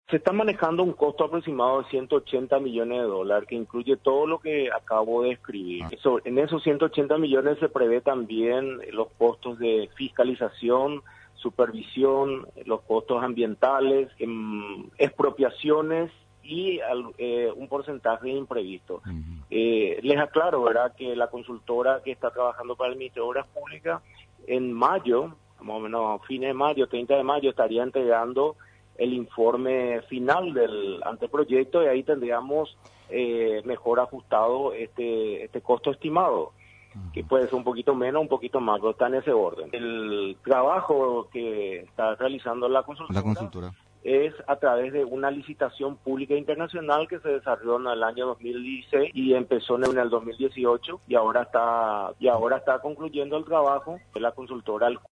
Se está manejando un costo aproximado de 180 millones de dólares, que incluye todo lo que acabo de escribir. En esos 180 millones se prevé también los costos de fiscalización, supervisión, los costos ambientales, expropiaciones y un porcentaje de imprevisto. Les aclaro, ¿verdad?, que la consultora que está trabajando para el Ministerio de Obras Públicas en mayo, más o menos fines de mayo, 30 de mayo, estaría entregando el informe final del anteproyecto y ahí tendríamos mejor ajustado este costo estimado, que puede ser un poquito menos, un poquito más, pero está en ese orden. El trabajo que está realizando la consultora es a través de una licitación pública internacional que se desarrolló en el año 2016 y empezó en el 2018 y ahora está concluyendo el trabajo de la consultora.